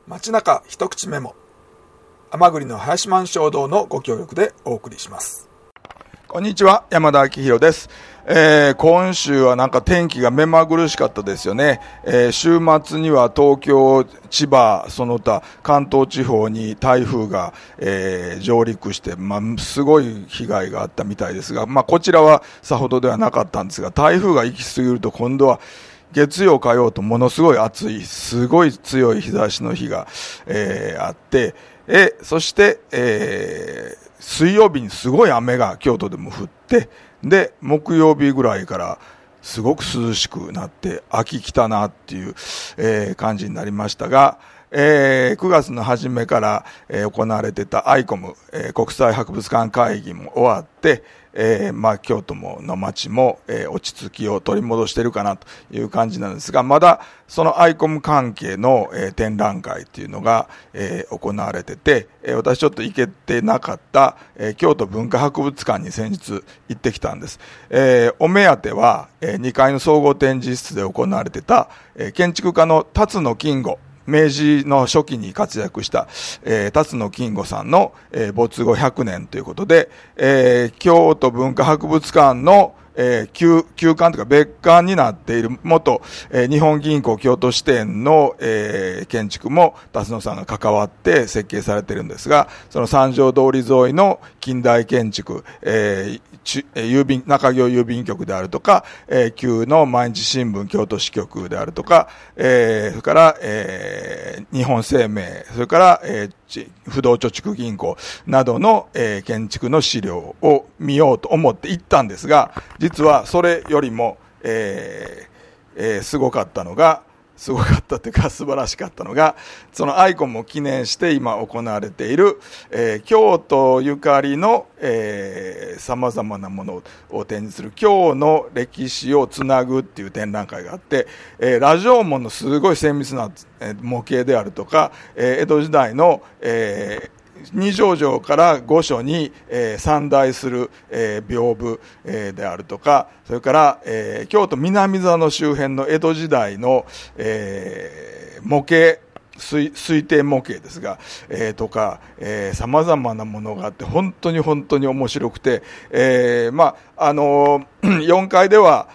街中一口メモ、甘栗の林満衝動のご協力でお送りします。こんにちは、山田明宏です。今週はなんか天気が目まぐるしかったですよね。週末には東京、千葉、その他関東地方に台風が、上陸して、すごい被害があったみたいですが、こちらはさほどではなかったんですが、台風が行き過ぎると今度は月曜火曜とものすごい暑い、すごい強い日差しの日が、あって、そして、水曜日にすごい雨が京都でも降って、で、木曜日ぐらいからすごく涼しくなって、秋来たなっていう、感じになりましたが、9月の初めから、行われてた ICOM、国際博物館会議も終わって、京都の街も、落ち着きを取り戻しているかなという感じなんですが、まだその ICOM 関係の、展覧会っていうのが、行われてて、私ちょっと行けてなかった、京都文化博物館に先日行ってきたんです。お目当ては、2階の総合展示室で行われてた、建築家の辰野金吾、明治の初期に活躍した、辰野金吾さんの、没後100年ということで、京都文化博物館の、旧館というか別館になっている元、日本銀行京都支店の、建築も辰野さんが関わって設計されているんですが、その三条通り沿いの近代建築、中京郵便局であるとか、旧の毎日新聞京都支局であるとか、それから、日本生命、それから、不動貯蓄銀行などの、建築の資料を見ようと思って行ったんですが、実はそれよりも、すごかったというか素晴らしかったのが、そのアイコンも記念して今行われている、京都ゆかりの、様々なものを展示する京の歴史をつなぐっていう展覧会があって、羅城門のすごい精密な模型であるとか、江戸時代の、二条城から御所に、参内する、屏風、であるとか、それから、京都南座の周辺の江戸時代の、模型、推定模型ですが、とか、様々なものがあって本当に面白くて、4階では、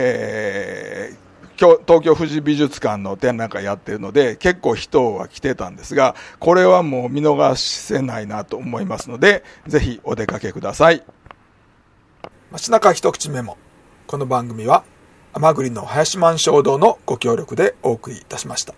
東京富士美術館の展覧会やってるので結構人は来てたんですが、これはもう見逃せないなと思いますので、ぜひお出かけください。街中一口メモ、この番組は甘栗の林満衝動のご協力でお送りいたしました。